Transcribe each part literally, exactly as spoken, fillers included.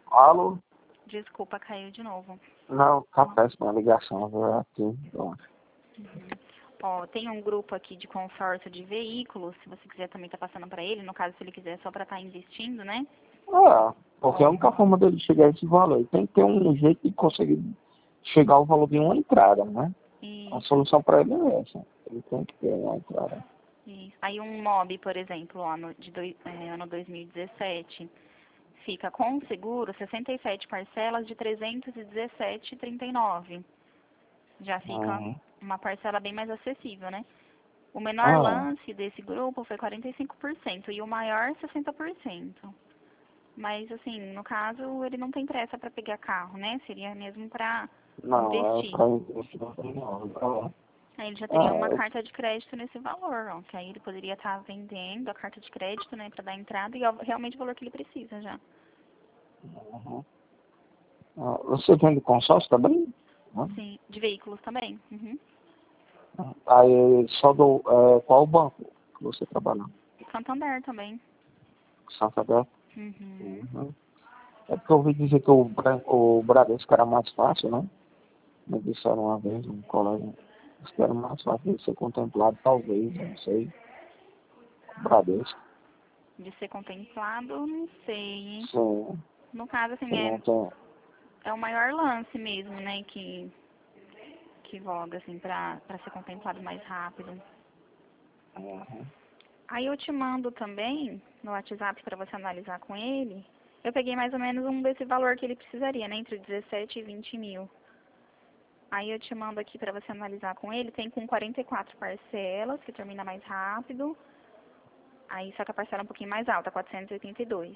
Alô? Desculpa, caiu de novo. Não, tá péssima a ligação, viu? É aqui. Uhum. Ó, tem um grupo aqui de consórcio de veículos, se você quiser também tá passando para ele, no caso, se ele quiser só para estar investindo, né? É, porque a única forma dele chegar a esse valor, ele tem que ter um jeito de conseguir chegar ao valor de uma entrada, né? E, A solução para ele é essa. Ele tem que ter uma entrada. e aí um mob, por exemplo, ó, no, de dois, é, ano dois mil e dezessete, fica com seguro sessenta e sete parcelas de trezentos e dezessete reais e trinta e nove centavos. Já fica Uhum. uma parcela bem mais acessível, né? O menor Ah, lance desse grupo foi quarenta e cinco por cento e o maior sessenta por cento. Mas, assim, no caso, ele não tem pressa para pegar carro, né? Seria mesmo para não, é investir. para investir não. Aí ele já teria uma Ah, carta de crédito nesse valor, ó. Que aí ele poderia estar vendendo a carta de crédito, né? Para dar entrada e é realmente o valor que ele precisa já. uhum. Ah, você vende consórcio também? Hã? Sim, de veículos também. Uhum. Aí, só do, é, qual banco que você trabalha? Santander também. Santander? Uhum. Uhum. É porque eu ouvi dizer que o, Bran- o Bradesco era mais fácil, né? Me disseram uma vez, um colega, disse que era mais fácil de ser contemplado, talvez, eu não sei, Bradesco. De ser contemplado, não sei, hein? Sim, No caso, se assim, é, não tem. é o maior lance mesmo, né? Que, que voga, assim, para ser contemplado mais rápido. Uhum. Aí eu te mando também no WhatsApp para você analisar com ele. Eu peguei mais ou menos um desse valor que ele precisaria, né? Entre dezessete e vinte mil. Aí eu te mando aqui para você analisar com ele. Tem com quarenta e quatro parcelas, que termina mais rápido. Aí só que a parcela é um pouquinho mais alta, quatrocentos e oitenta e dois.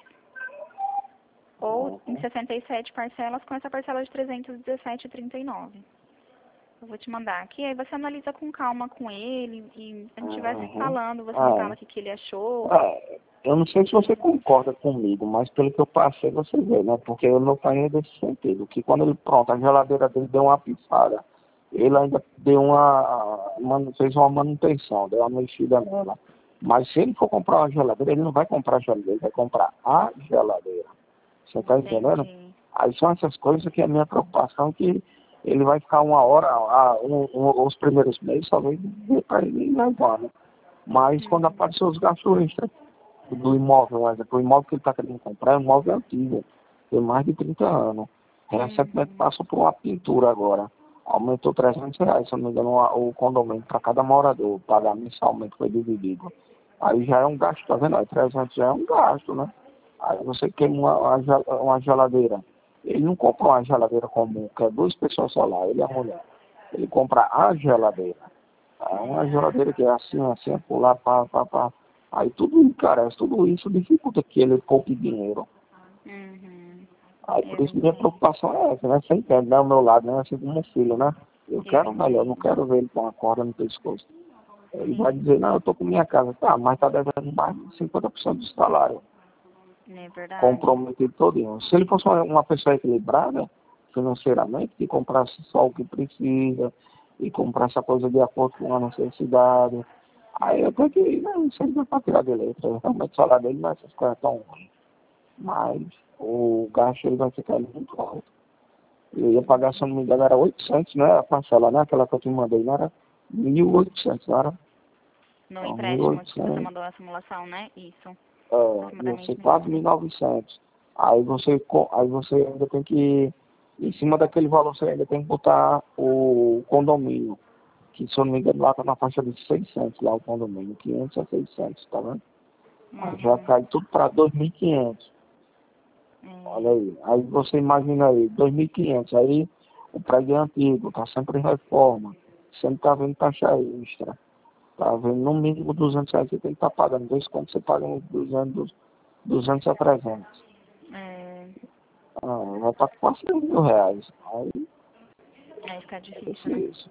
Ou em Uhum. sessenta e sete parcelas com essa parcela de trezentos e dezessete reais e trinta e nove centavos. Eu vou te mandar aqui, aí você analisa com calma com ele e a gente estivesse Uhum. falando, você me fala É. o que, que ele achou. É, eu não sei se você concorda comigo, mas pelo que eu passei, você vê, né? Porque eu não tenho desse sentido, que quando ele, pronto, a geladeira dele deu uma pifada, ele ainda deu uma, manu- fez uma manutenção, deu uma mexida nela. Mas se ele for comprar uma geladeira, ele não vai comprar a geladeira, ele vai comprar a geladeira. Você está entendendo? Entendi. Aí são essas coisas que é a minha preocupação, que ele vai ficar uma hora, ah, um, um, os primeiros meses, talvez, para ele levar, né? Mas quando Hum, aparecer os gastos extras do imóvel, por exemplo, o imóvel que ele está querendo comprar é um imóvel antigo, tem mais de trinta anos. Recentemente uhum, passou por uma pintura agora. Aumentou trezentos reais, se eu não me engano, o condomínio para cada morador, pagar mensalmente, foi dividido. Aí já é um gasto, tá vendo? Aí trezentos já é um gasto, né? Aí você queima uma, uma gel- uma geladeira. Ele não comprou uma geladeira comum, que é duas pessoas só lá, ele e a mulher. Ele compra a geladeira. É uma é, geladeira que é assim, assim, é pular, pá, pá, pá. Aí tudo encarece, tudo isso dificulta que ele poupe dinheiro. uhum, Aí por eu isso minha sei, preocupação é essa, né? Você entende, né? Ao meu lado, né? Assim como meu filho, né? Eu eu quero o melhor, não entendo, quero ver ele com a corda no pescoço. Ele vai sim, dizer, não, eu tô com minha casa. Tá, mas tá devendo mais de cinquenta por cento do salário. é verdade, Comprometido todinho. Se ele fosse uma, uma pessoa equilibrada financeiramente, que comprasse só o que precisa e comprasse a coisa de acordo com a necessidade, aí eu tenho uhum, que, não, isso aí não é para tirar de letra. Realmente o salário dele não é essas coisas tão ruins. Mas o gasto ele vai ficar muito alto. Eu ia pagar, se eu não me engano, era oitocentos, né? A parcela, né? Aquela que eu te mandei, não era mil e oitocentos, não era? no Então, mil e empréstimo que você oitocentos, mandou a simulação, né? Isso, é, ia ser aproximadamente quase mil e mil e oitocentos. novecentos. Aí você, co- aí você ainda tem que, em cima daquele valor, você ainda tem que botar o condomínio, que se eu não me engano, lá está na faixa de seiscentos, lá o condomínio, quinhentos a seiscentos, tá vendo? Aí já Uhum, cai tudo para dois mil e quinhentos. Olha é, aí. Aí você imagina aí, dois mil e quinhentos. Aí o prédio é antigo, está sempre em reforma. Sempre está vendo taxa extra. Está vendo no mínimo duzentos reais que você tem que estar pagando. Dois quando você paga uns duzentos, duzentos a trezentos. é, Ah, vai estar quase três mil reais. Aí aí fica é difícil, né? difícil.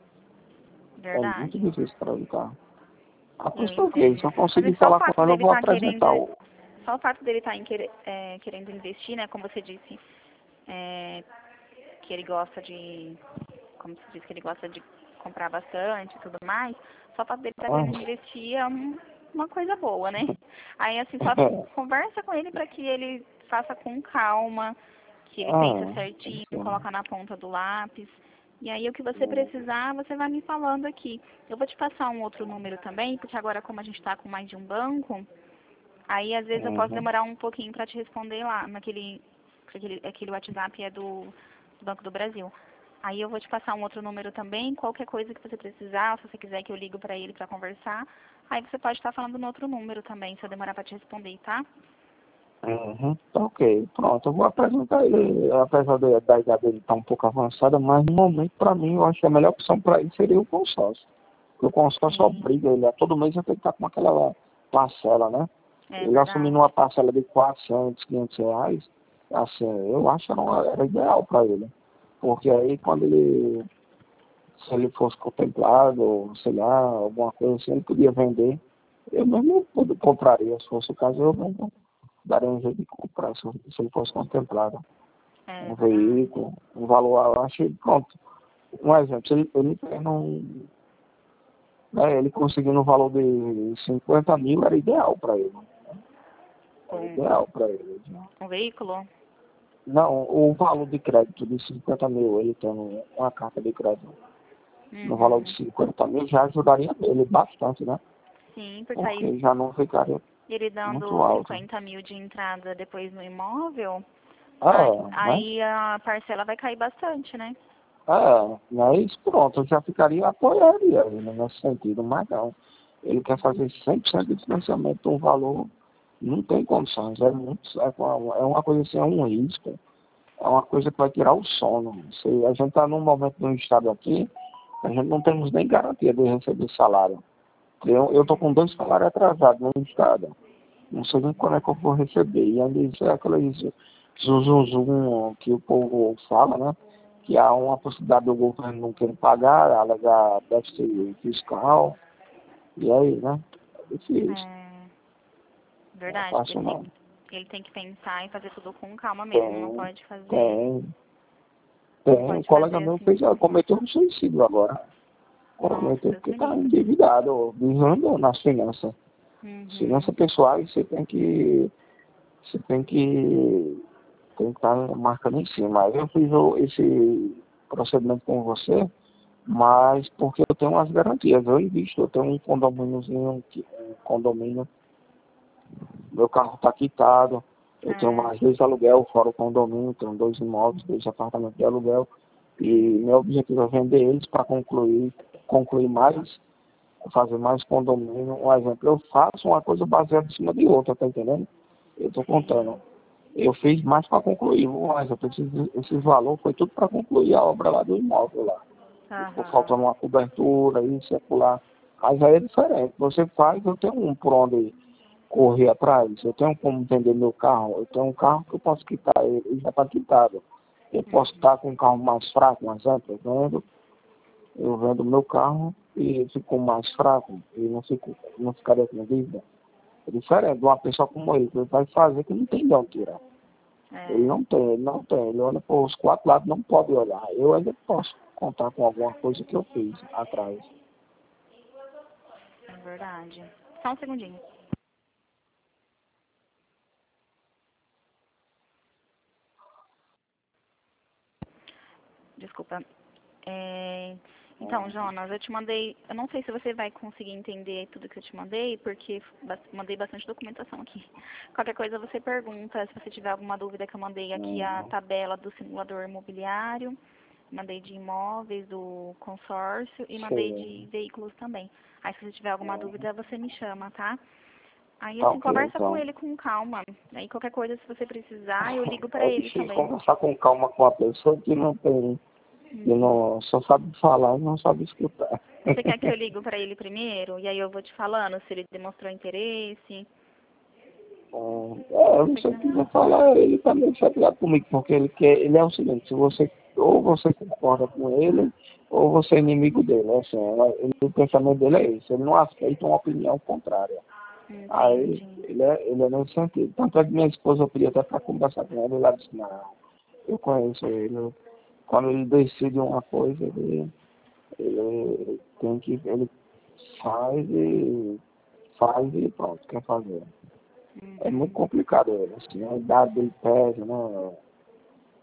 É muito Verdade, difícil para o carro. Ah, por eu isso que eu quis. entendo. Se eu Mas é conseguir só o falar fato com ela, eu dele vou estar apresentar querendo, o. só o fato dele estar querendo investir, né? Como você disse, é, que ele gosta de, como se diz, que ele gosta de comprar bastante e tudo mais, só o fato dele estar Ah, querendo investir é um- uma coisa boa, né? Aí, assim, só conversa com ele para que ele faça com calma, que ele pensa Ah, certinho, sim. coloca na ponta do lápis. E aí, o que você precisar, você vai me falando aqui. Eu vou te passar um outro número também, porque agora, como a gente está com mais de um banco, aí às vezes eu posso Uhum. demorar um pouquinho para te responder lá, naquele aquele, aquele WhatsApp é do, do Banco do Brasil. Aí eu vou te passar um outro número também, qualquer coisa que você precisar, se você quiser que eu ligo para ele para conversar, aí você pode estar falando no outro número também, se eu demorar para te responder, tá? Uhum. Tá ok. Pronto, eu vou apresentar ele, apesar da, da idade dele estar um pouco avançada, mas no momento, para mim, eu acho que a melhor opção para ele seria o consórcio. Porque o consórcio Sim, obriga ele a todo mês a ter que estar com aquela parcela, né? é Ele assumindo verdade. uma parcela de quatrocentos, quinhentos reais, assim, eu acho que era, era ideal para ele. Porque aí quando ele, se ele fosse contemplado, sei lá, alguma coisa assim, ele podia vender. Eu mesmo pude- compraria, se fosse o caso, eu mesmo daria um jeito de comprar, se, se ele fosse contemplado. É Um verdade. veículo, um valor, eu acho, que, pronto. Um exemplo, se ele, ele tendo um, né, ele conseguindo um valor de cinquenta mil, era ideal para ele. Era Um, ideal para ele. um veículo? Não, o valor de crédito de cinquenta mil, ele tendo uma carta de crédito no valor de Uhum. cinquenta mil, já ajudaria ele bastante, né? Sim, porque aí Porque já não ficaria ele muito dando alto. cinquenta mil de entrada depois no imóvel, aí, É, né? aí a parcela vai cair bastante, né? É, mas pronto, eu já ficaria, apoiaria ele nesse sentido, mas não. Ele quer fazer cem por cento de financiamento, um valor, não tem condições, é muito, é uma é uma coisa assim, é um risco, é uma coisa que vai tirar o sono. Se a gente está num momento de um estado aqui, a gente não temos nem garantia de receber salário. Eu estou com dois Uhum. salários atrasados no estado, não sei nem quando é que eu vou receber, e ainda isso é aquela isso, zum, zum, zum, que o povo fala, né? Que há uma possibilidade do governo não querer pagar, alegar déficit fiscal, e aí, né? É difícil, É não é verdade, ele fácil tem, não. ele tem que pensar e fazer tudo com calma mesmo, não Tem, pode fazer, tem, não tem. Um pode colega fazer meu assim. fez, cometeu um suicídio agora. Nossa, Cometeu Deus porque me está livre. endividado, desandou nas finanças. Uhum. Finanças pessoais, você tem que, você tem que, tem que estar marcando em cima. Eu fiz o- esse procedimento com você, mas porque eu tenho umas garantias, eu invisto, eu tenho um condomíniozinho, que- um condomínio, meu carro está quitado, eu tenho É. mais dois aluguel fora o condomínio, tenho dois imóveis, dois apartamentos de aluguel, e meu objetivo é vender eles para concluir, concluir mais, fazer mais condomínio. Um exemplo, eu faço uma coisa baseada em cima de outra, tá entendendo? Eu estou contando. Sim. Eu fiz mais para concluir, mas eu preciso, esse valor foi tudo para concluir a obra lá do imóvel lá. Ficou Aham. faltando uma cobertura, isso, acolá. Mas aí é diferente. Você faz, eu tenho um por onde correr atrás, eu tenho como vender meu carro, eu tenho um carro que eu posso quitar, ele ele já está quitado. Eu posso Uhum. estar com um carro mais fraco, um exemplo, eu vendo, eu vendo meu carro e fico mais fraco, e não, fico, não ficaria com dívida. É diferente de uma pessoa como ele, que ele vai fazer que não tem de onde tirar. Ele É, não tem, ele não tem, ele olha para os quatro lados, não pode olhar. Eu ainda posso contar com alguma coisa que eu fiz atrás. é verdade. Só um segundinho. Desculpa. É, então, Jonas, eu te mandei. Eu não sei se você vai conseguir entender tudo que eu te mandei, porque bas- mandei bastante documentação aqui. Qualquer coisa você pergunta. Se você tiver alguma dúvida, que eu mandei aqui a Uhum. tabela do simulador imobiliário, mandei de imóveis, do consórcio e mandei de Sim. veículos também. Aí, se você tiver alguma Uhum. dúvida, você me chama, tá? Aí, Tá assim, ok, conversa com então. ele com calma. Aí, qualquer coisa, se você precisar, eu ligo pra É ele difícil também. conversar com calma com a pessoa que não tem, que Uhum. não só sabe falar e não sabe escutar. Você quer que eu ligo pra ele primeiro? E aí eu vou te falando se ele demonstrou interesse? Hum, É, Você você quer? quiser falar, ele também chateado comigo, porque ele quer, ele é o seguinte, se você, ou você concorda com ele, ou você é inimigo dele, né? Assim, ela- ele, o pensamento dele é esse, ele não aceita uma opinião contrária. Aí, Entendi. ele é, ele é nesse sentido. Tanto é que minha esposa, eu pedi até para conversar com ele, ela disse, não, eu conheço ele, quando ele decide uma coisa, ele, ele tem que, ele faz e faz e pronto, quer fazer. É muito Uhum. complicado ele, assim, a idade dele pesa, né?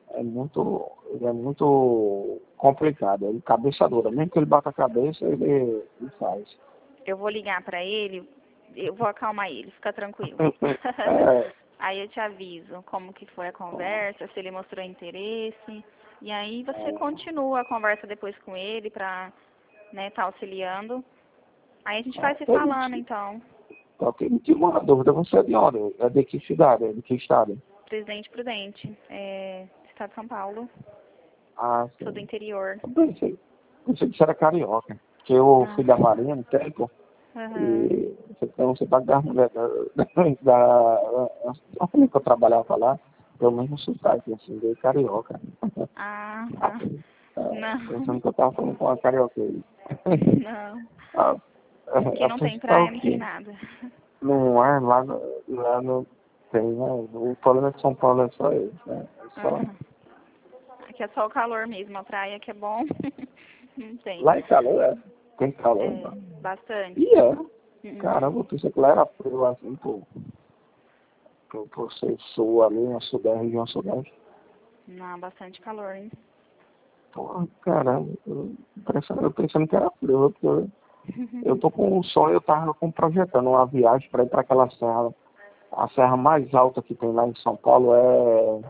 é muito, ele é muito complicado, ele é cabeça dura, mesmo que ele bata a cabeça, ele, ele faz. Eu vou ligar pra ele, eu vou acalmar ele, fica tranquilo. É, Aí eu te aviso como que foi a conversa, se ele mostrou interesse. E aí você é, continua a conversa depois com ele pra, né, tá auxiliando. Aí a gente vai se é, ele, falando, então. só que ele tinha uma dúvida, você é de onde? É de que cidade? É de que estado? Presidente Prudente, é, Estado de São Paulo, Ah, sou do sim. interior. Eu pensei, pensei que você era carioca, que eu fui da Ah, Marinha no tempo, aham. e você, então, você tá das mulheres da, da, da, da família que eu trabalhava lá, eu mesmo sotaque, assim, de carioca. Ah, tá. Assim, é, Não, pensando que eu tava falando com uma carioca aí. não. a, Aqui a, a não tem principal praia, não tem que nada. não é lá no, lá no tem, né? O problema de São Paulo é só isso, né? É só, Aham. Aqui é só o calor mesmo, a praia que é bom. Não tem. lá é calor, é. Tem calor, É, não. bastante. E é. Uhum. Caramba, eu pensei que lá era frio assim, por, por, por ser sul ali, na sudeste, região sudeste. Não, bastante calor, hein? Pô, caramba, eu, pensando, eu pensando que era frio, porque eu, eu tô com um sonho, eu tava com, projetando uma viagem para ir para aquela serra. A serra mais alta que tem lá em São Paulo é.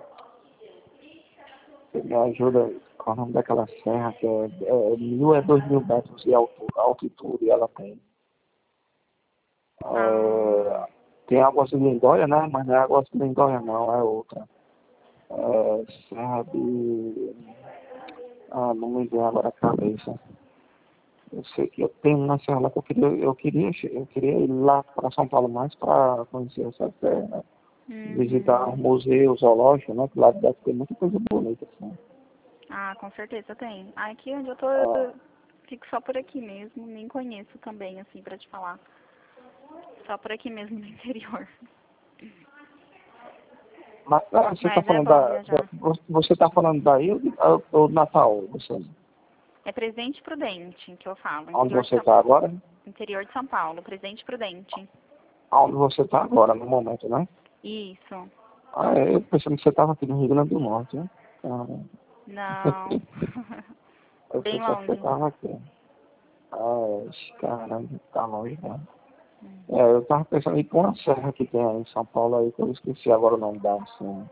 Me ajuda, qual é o nome daquela serra que é, é mil, é dois mil metros de altura, altitude ela tem. Ah, É, tem Águas de Lindóia, né? Mas não é Águas de Lindóia não, é outra. É, serra de. Ah, não me vem agora a cabeça. Eu sei que eu tenho uma serra lá que eu queria, eu queria, eu queria ir lá para São Paulo mais para conhecer essa terra, né? Visitar uhum. o museu, zoológico, né? Que lá deve ter muita coisa bonita, assim. Ah, com certeza tem. Ah, aqui onde eu tô, Ah, eu fico só por aqui mesmo. Nem conheço também, assim, pra te falar. Só por aqui mesmo no interior. mas ah, você está Mas é falando bom da, da- viajar. você está falando daí ou de- ou do Natal, você, É Presidente Prudente que eu falo. onde Interior de você São, está agora? interior de São Paulo. Presidente Prudente. Onde você está agora, no momento, né? Isso. Ah, é, eu pensei que você estava aqui no Rio Grande do Norte, né? Ah, Não. eu Bem pensava que você longe. estava aqui. Ah, caramba, tá longe, né? Hum. É, eu tava pensando em ir pra uma serra que tem aí em São Paulo aí, que eu esqueci agora o nome da, assim.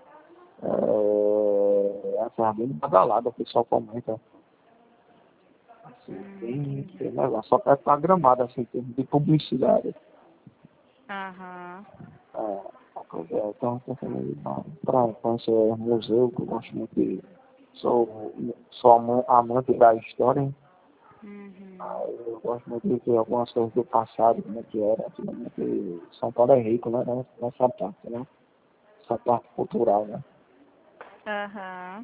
É, é a serra bem badalada, o pessoal comenta. Assim, Hum, bem, entendi. bem legal. Só que tá gramada, assim, em termos de publicidade. Aham. É, pois é, então pensando em ir pra conhecer museu, que eu gosto muito de. Sou, sou ama- amante da história. Uhum. Aí eu gosto muito de ver algumas coisas do passado, como é que era. Antigamente, São Paulo é rico, né? né, Nessa parte, né? Essa parte cultural, né? Aham.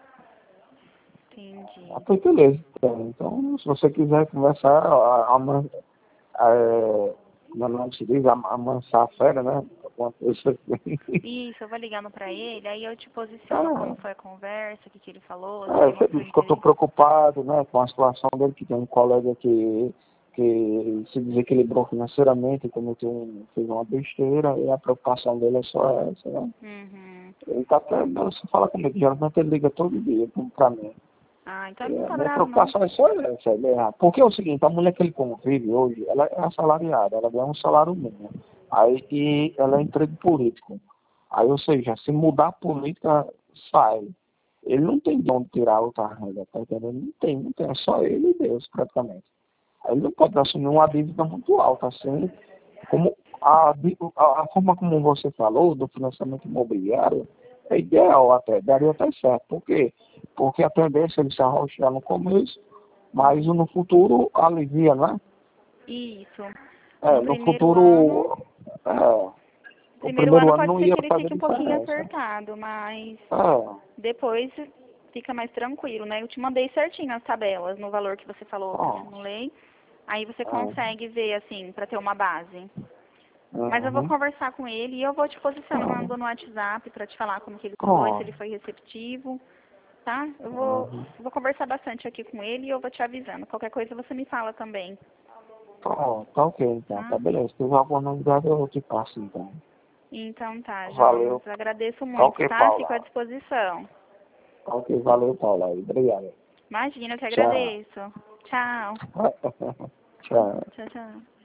Ah, Entendi. pois beleza. Então, então, se você quiser conversar, a, a, man- é, como é o nome se diz, a, amansar a fera, né? Alguma coisa assim. Isso, eu vou ligando pra ele, aí eu te posiciono como Ah, foi a conversa, o que, que ele falou, se é, ele você mostrou disse que eu estou interesse. preocupado, né, com a situação dele, que tem um colega que, que se desequilibrou financeiramente, cometeu um, fez uma besteira, e a preocupação dele é só essa, né? Uhum. Ele tá até, você fala comigo, geralmente ele liga todo dia pra mim. Ah, então E ele não a tá minha bravo, não. preocupação é só essa, ele errar. Porque é o seguinte, a mulher que ele convive hoje, ela é assalariada, ela ganha um salário mínimo. Aí e ela é emprego político. Aí, ou seja, se mudar a política, sai. Ele não tem de onde tirar outra renda, tá entendendo? Não tem, não tem. É só ele e Deus, praticamente. Aí ele não pode assumir uma dívida muito alta, assim, como a, a, a forma como você falou do financiamento imobiliário é ideal até, daria até certo. Por quê? Porque a tendência é ele se arrochar no começo, mas Uhum. no futuro alivia, né? Isso. É, No no primeiro ano, futuro, é, o primeiro ano primeiro ano pode não ser ia que ele fazer fique um pouquinho diferença. apertado, mas É, depois fica mais tranquilo, né? Eu te mandei certinho as tabelas no valor que você falou que eu pronto. simulei. Aí você É, consegue ver, assim, pra ter uma base. Mas eu vou uhum, conversar com ele e eu vou te pronto. posicionando no WhatsApp pra te falar como que ele foi, se Pronto. ele foi receptivo, tá? Eu vou, Uhum. vou conversar bastante aqui com ele e eu vou te avisando. Qualquer coisa você me fala também, Pronto, tá ok então, tá? tá beleza. Se tiver alguma novidade eu te passo então. Então tá, Valeu. Jonas. Agradeço Tá muito, ok, tá? Fico à Paula. disposição. Ok, valeu, Paula. Obrigado. Imagina, eu que Tchau. agradeço. Tchau. Tchau. Tchau, tchau.